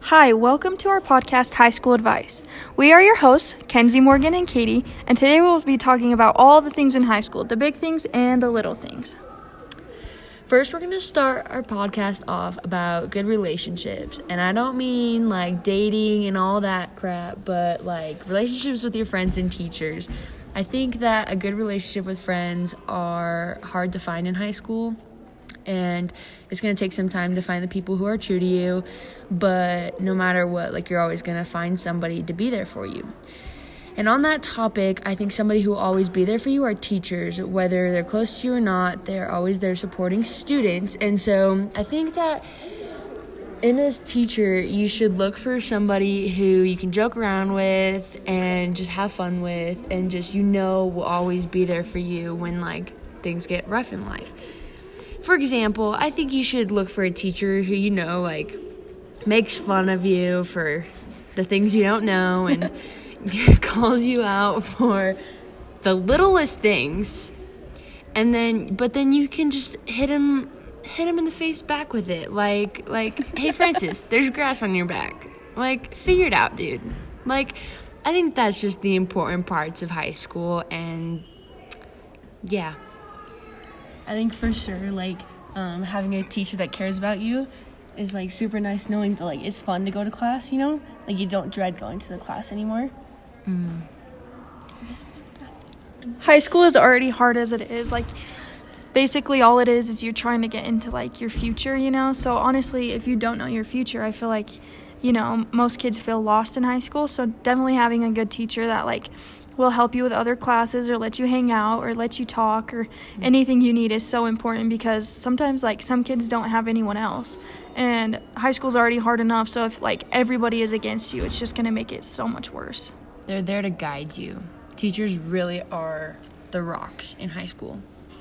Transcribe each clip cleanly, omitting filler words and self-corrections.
Hi, welcome to our podcast, High School Advice. We are your hosts, Kenzie, Morgan, and Katie, and today we'll be talking about all the things in high school, the big things and the little things. First, we're going to start our podcast off about good relationships, and I don't mean like dating and all that crap, but like relationships with your friends and teachers. I think that a good relationship with friends are hard to find in high school. And it's going to take some time to find the people who are true to you, but no matter what, like, you're always going to find somebody to be there for you. And on that topic, I think somebody who will always be there for you are teachers. Whether they're close to you or not, they're always there supporting students. And so I think that in a teacher, you should look for somebody who you can joke around with and just have fun with, and just, will always be there for you when, like, things get rough in life. For example, I think you should look for a teacher who, makes fun of you for the things you don't know and calls you out for the littlest things. But then you can just hit him in the face back with it. Like, hey, Francis, there's grass on your back. Like, figure it out, dude. Like, I think that's just the important parts of high school, and yeah. I think for sure, having a teacher that cares about you is, super nice, knowing that, it's fun to go to class, you don't dread going to the class anymore. High school is already hard as it is. Basically all it is you're trying to get into, your future, So, honestly, if you don't know your future, I feel like, most kids feel lost in high school. So, definitely having a good teacher that, will help you with other classes or let you hang out or let you talk or anything you need is so important, because sometimes some kids don't have anyone else, and high school's already hard enough, so if everybody is against you, it's just going to make it so much worse. They're there to guide you. Teachers really are the rocks in high school.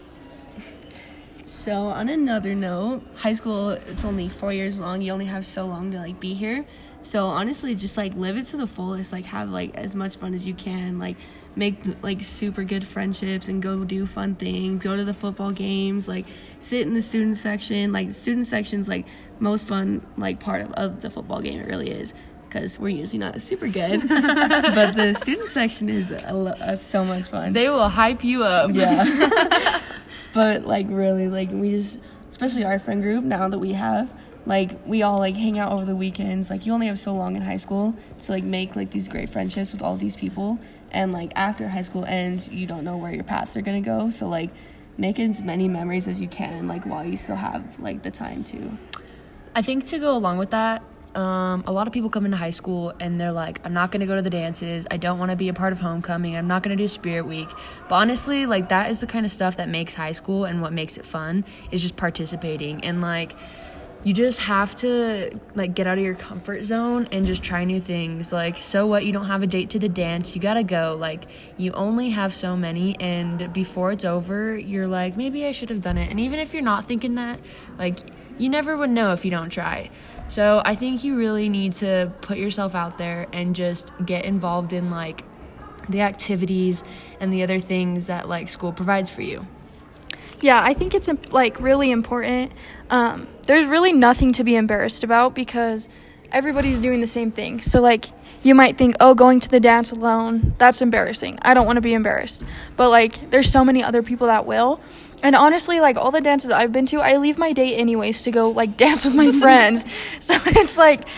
So on another note, high school, it's only 4 years long. You only have so long to be here. So honestly, just live it to the fullest, have as much fun as you can, make super good friendships and go do fun things, go to the football games, sit in the student section. The student section's most fun part of the football game. It really is, because we're usually not super good. But the student section is so much fun. They will hype you up. Yeah. But really, we just, especially our friend group now that we have, we all, hang out over the weekends. You only have so long in high school to, make, these great friendships with all these people. And, after high school ends, you don't know where your paths are going to go. So, make as many memories as you can, while you still have, the time to. I think to go along with that, a lot of people come into high school and they're I'm not going to go to the dances. I don't want to be a part of homecoming. I'm not going to do Spirit Week. But honestly, that is the kind of stuff that makes high school, and what makes it fun is just participating. And, you just have to, get out of your comfort zone and just try new things. So what? You don't have a date to the dance. You got to go. You only have so many, and before it's over, you're maybe I should have done it. And even if you're not thinking that, you never would know if you don't try. So I think you really need to put yourself out there and just get involved in, the activities and the other things that, school provides for you. Yeah, I think it's, really important. There's really nothing to be embarrassed about, because everybody's doing the same thing. So, you might think, oh, going to the dance alone, that's embarrassing. I don't want to be embarrassed. But, there's so many other people that will. And honestly, all the dances I've been to, I leave my date anyways to go, dance with my friends. So, it's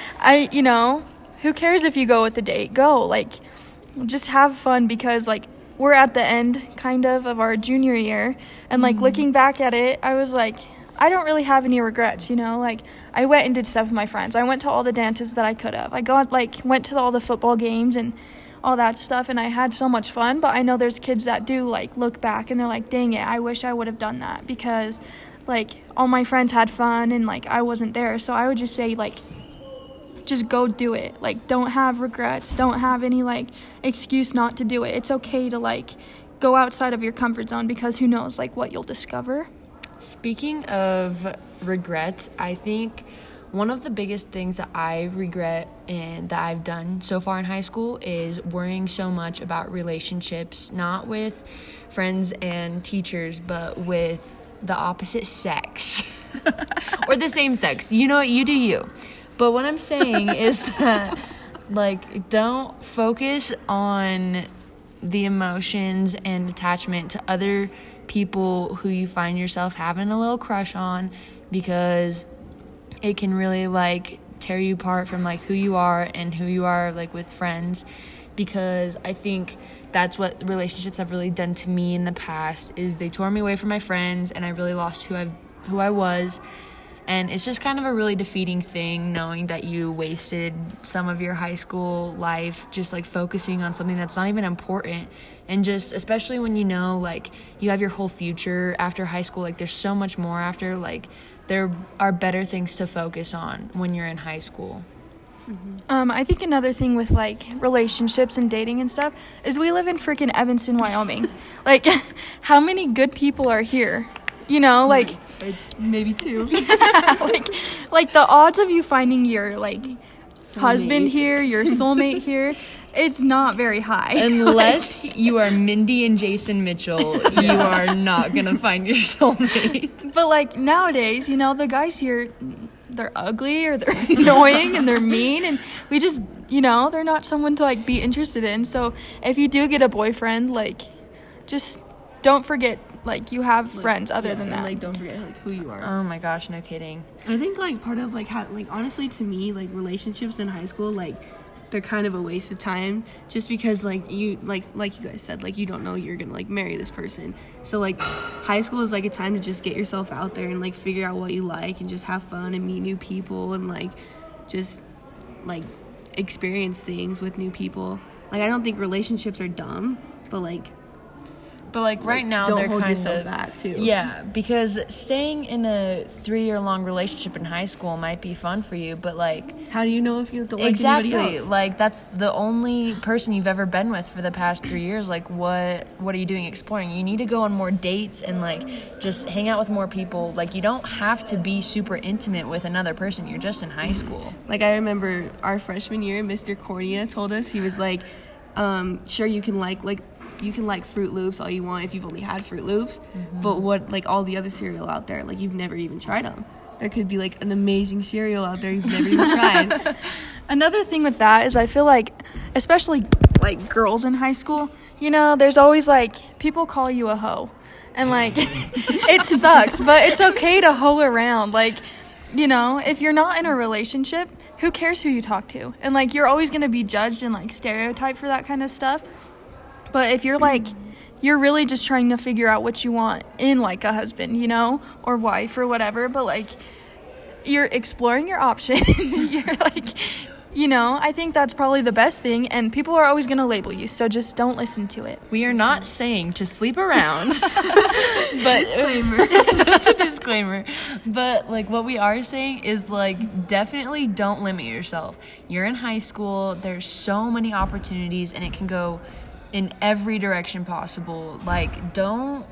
who cares if you go with the date? Go. Just have fun, because, we're at the end, kind of our junior year, and, looking back at it, I was I don't really have any regrets, I went and did stuff with my friends. I went to all the dances that I could have. I went to all the football games and all that stuff, and I had so much fun, but I know there's kids that do, look back, and they're dang it, I wish I would have done that, because, all my friends had fun, and, I wasn't there. So I would just say, just go do it. Don't have regrets. Don't have any, excuse not to do it. It's okay to, go outside of your comfort zone, because who knows, what you'll discover. Speaking of regrets, I think one of the biggest things that I regret and that I've done so far in high school is worrying so much about relationships, not with friends and teachers, but with the opposite sex or the same sex. You know what? You do you. But what I'm saying is that, like, don't focus on the emotions and attachment to other people who you find yourself having a little crush on, because it can really, like, tear you apart from, like, who you are and who you are, like, with friends. Because I think that's what relationships have really done to me in the past, is they tore me away from my friends, and I really lost who I was. And it's just kind of a really defeating thing, knowing that you wasted some of your high school life just, like, focusing on something that's not even important. And just, especially when you know, like, you have your whole future after high school, like, there's so much more after, like, there are better things to focus on when you're in high school. I think another thing with, like, relationships and dating and stuff is we live in freaking Evanston, Wyoming. Like, how many good people are here? You know, like, maybe 2. like the odds of you finding your, like, husband here, your soulmate here, it's not very high. Unless you are Mindy and Jason Mitchell, you are not gonna find your soulmate. But, like, nowadays, you know, the guys here, they're ugly or they're annoying and they're mean, and we just, you know, they're not someone to, like, be interested in. So if you do get a boyfriend, like, just don't forget, like, you have friends other than that. Like, don't forget, like, who you are. Oh my gosh, no kidding. I think, like, part of, like, honestly, to me, like, relationships in high school, like, they're kind of a waste of time, just because, like, you, like you guys said, like, you don't know you're gonna, like, marry this person. So, like, high school is, like, a time to just get yourself out there and, like, figure out what you like and just have fun and meet new people and, like, just, like, experience things with new people. Like, I don't think relationships are dumb, but, like, right now don't they're hold kind yourself of back too. Yeah, because staying in a 3-year-long relationship in high school might be fun for you, but, like, how do you know if you don't like exactly anybody else? Like, that's the only person you've ever been with for the past 3 years. Like, what are you doing exploring? You need to go on more dates and, like, just hang out with more people. Like, you don't have to be super intimate with another person. You're just in high school. Like, I remember our freshman year, Mr. Cornea told us, he was like, sure, you can like Fruit Loops all you want if you've only had Fruit Loops, but what, like, all the other cereal out there, like, you've never even tried them. There could be, like, an amazing cereal out there you've never even tried. Another thing with that is I feel like, especially, like, girls in high school, you know, there's always, like, people call you a hoe. And, like, it sucks, but it's okay to hoe around. Like, you know, if you're not in a relationship, who cares who you talk to? And, like, you're always going to be judged and, like, stereotyped for that kind of stuff. But if you're, like, you're really just trying to figure out what you want in, like, a husband, you know, or wife or whatever, but, like, you're exploring your options. You're, like, you know, I think that's probably the best thing, and people are always going to label you, so just don't listen to it. We are not saying to sleep around. But Disclaimer. That's a disclaimer. But, like, what we are saying is, like, definitely don't limit yourself. You're in high school. There's so many opportunities, and it can go in every direction possible. Like, don't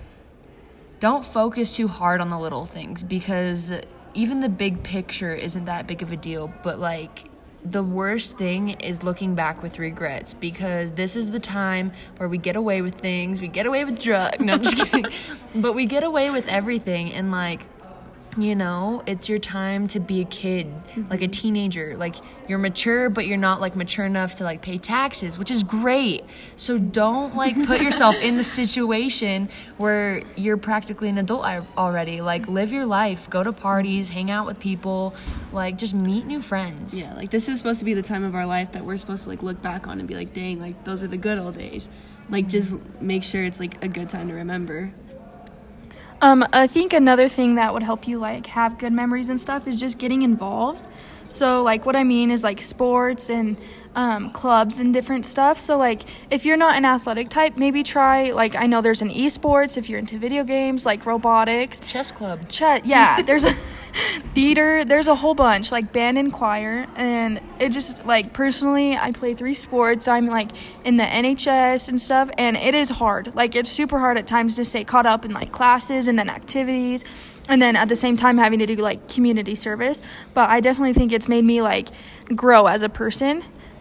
focus too hard on the little things, because even the big picture isn't that big of a deal. But, like, the worst thing is looking back with regrets, because this is the time where we get away with things. We get away with drugs. No, I'm just kidding. But we get away with everything, and, like, you know, it's your time to be a kid, like a teenager. Like, you're mature, but you're not, like, mature enough to, like, pay taxes, which is great. So don't, like, put yourself in the situation where you're practically an adult already. Like, live your life, go to parties, hang out with people, like, just meet new friends. Yeah, like, this is supposed to be the time of our life that we're supposed to, like, look back on and be like, dang, like, those are the good old days. Like, just make sure it's, like, a good time to remember. I think another thing that would help you, like, have good memories and stuff is just getting involved. So, like, what I mean is, like, sports and clubs and different stuff. So, like, if you're not an athletic type, maybe try, like, I know there's an esports if you're into video games, like robotics. Chess club. Yeah, there's a theater, there's a whole bunch, like band and choir. And it just, like, personally, I play 3 sports. I'm, like, in the NHS and stuff, and it is hard. Like, it's super hard at times to stay caught up in, like, classes and then activities, and then at the same time having to do, like, community service. But I definitely think it's made me, like, grow as a person,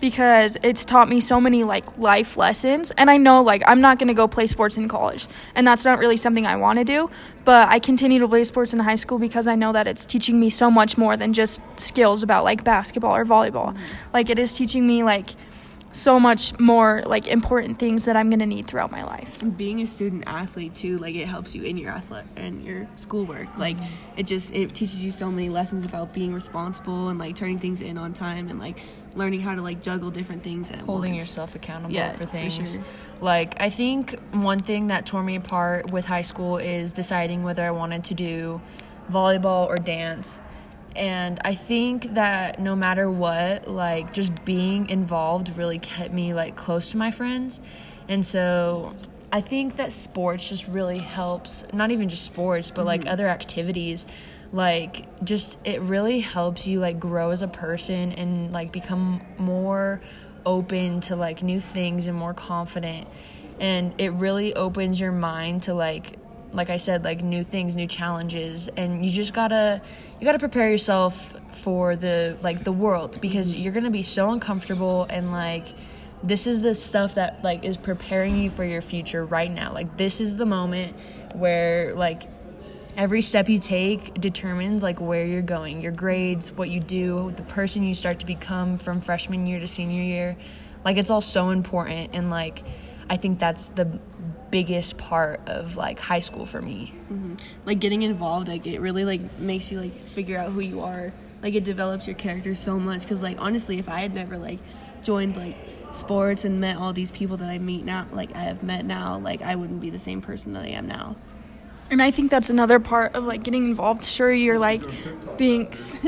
because it's taught me so many like life lessons. And I know like I'm not going to go play sports in college, and that's not really something I want to do, but I continue to play sports in high school because I know that it's teaching me so much more than just skills about like basketball or volleyball. Like it is teaching me like so much more like important things that I'm going to need throughout my life. And being a student athlete too, like it helps you in your your schoolwork. Like it teaches you so many lessons about being responsible and like turning things in on time and like learning how to like juggle different things at Holding once. yourself accountable Yeah, for things. for sure. Like I think one thing that tore me apart with high school is deciding whether I wanted to do volleyball or dance. And I think that no matter what, like just being involved really kept me like close to my friends. And so I think that sports just really helps, not even just sports, but like other activities. Like just it really helps you like grow as a person and like become more open to like new things and more confident. And it really opens your mind to like I said, like new things, new challenges, and you just gotta prepare yourself for the world, because you're gonna be so uncomfortable, and like this is the stuff that like is preparing you for your future right now. Like this is the moment where like every step you take determines like where you're going, your grades, what you do, the person you start to become from freshman year to senior year. Like it's all so important, and like I think that's the biggest part of like high school for me. Like getting involved, like it really like makes you like figure out who you are. Like it develops your character so much, because like honestly, if I had never like joined like sports and met all these people that I have met now, like I wouldn't be the same person that I am now. And I think that's another part of like getting involved. Sure, you're like being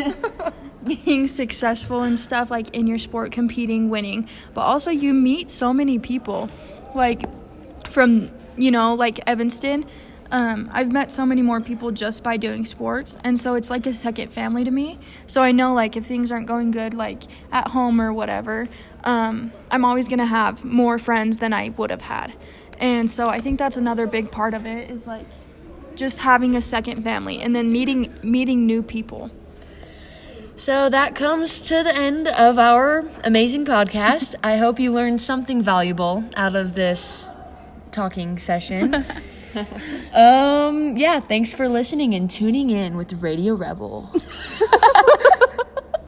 successful and stuff like in your sport, competing, winning, but also you meet so many people like from, you know, like Evanston. I've met so many more people just by doing sports, and so it's like a second family to me. So I know like if things aren't going good like at home or whatever, I'm always gonna have more friends than I would have had. And so I think that's another big part of it, is like just having a second family and then meeting new people. So that comes to the end of our amazing podcast. I hope you learned something valuable out of this talking session. Yeah, thanks for listening and tuning in with Radio Rebel.